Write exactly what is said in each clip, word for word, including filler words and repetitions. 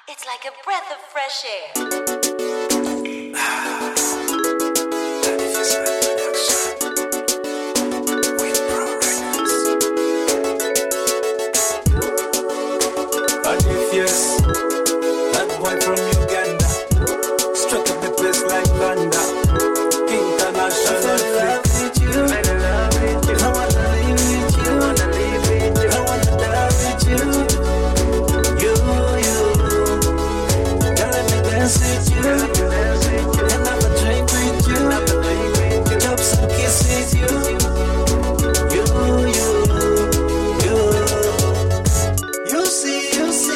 It's like a breath of fresh air. Yes, that boy from Uganda struck up the place like thunder. International flick with you. I wanna live with you. I wanna live with you. I wanna die with you. You, you. Girl, let me dance with you. Girl, let me dance with you. And have a drink with you. Have a drink with you. Drop some kiss with you. You, you, you. You see, you see.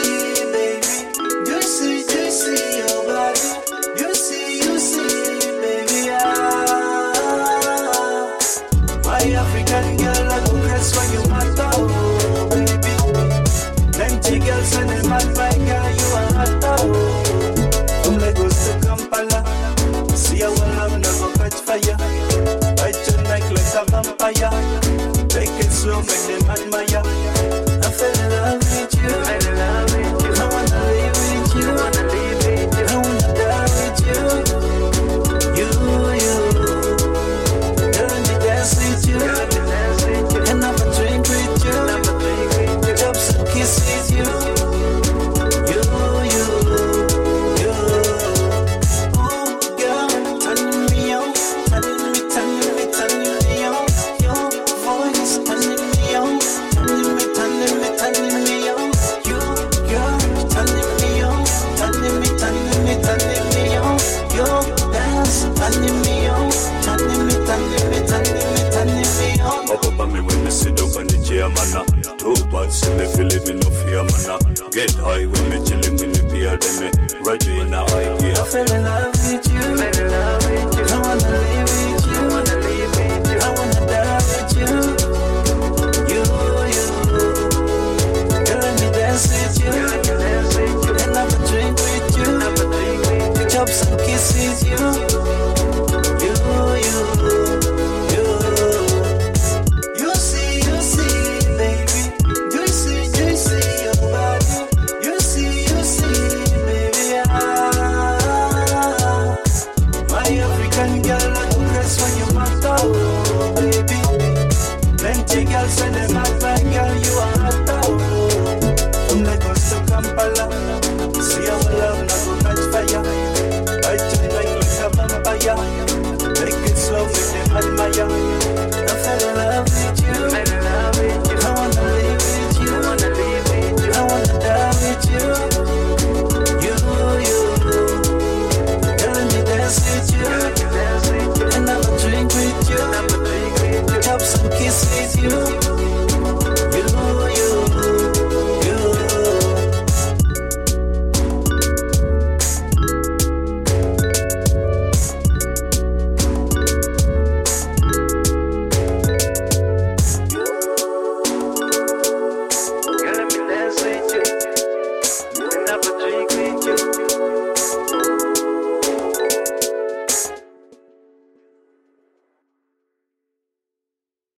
African girl, I go press when you matter, oh, baby. Plenty girls and they mad, my girl, you are hot, oh. From Lagos to Kampala, see how well I'm never catch fire. Bite your neck like a vampire. Take it slow, make them admire. I fell in love with you, I fell in love with you. I wanna live with you, I wanna live with you. I wanna die with you, you, you. Girl, let me dance with you. Girl, let me dance with you. And have a drink with you. Have a drink with you. Drop some kiss with you. You, you, you. Oh, girl, turning me on, turning me, turning me, turning me on. Your voice turning me on, turning me, turning me, turning me on. You, girl, turning me on, turning me, turning me, turning me on. Your dance turning me on, turning me, turning me, turning me, turning me on. Up up on me when me sit up on the chair, man. Two parts, me feel it, me no fear, man. Get high when me chillin' with the beer, then me right in the high gear. I fell in love with you, fell in love with you.